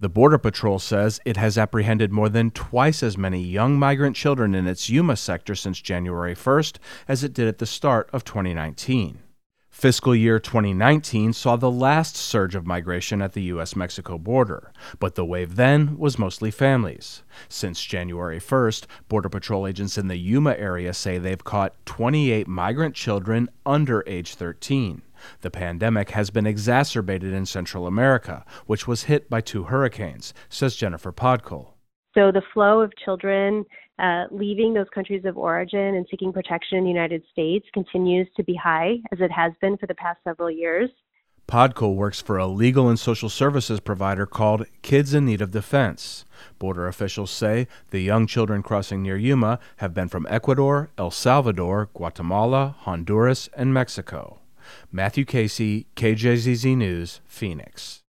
The Border Patrol says it has apprehended more than twice as many young migrant children in its Yuma sector since January 1st as it did at the start of 2019. Fiscal year 2019 saw the last surge of migration at the U.S.-Mexico border, but the wave then was mostly families. Since January 1st, Border Patrol agents in the Yuma area say they've caught 28 migrant children under age 13. The pandemic has been exacerbated in Central America, which was hit by 2 hurricanes, says Jennifer Podkul. So the flow of children leaving those countries of origin and seeking protection in the United States continues to be high, as it has been for the past several years. Podkul works for a legal and social services provider called Kids in Need of Defense. Border officials say the young children crossing near Yuma have been from Ecuador, El Salvador, Guatemala, Honduras, and Mexico. Matthew Casey, KJZZ News, Phoenix.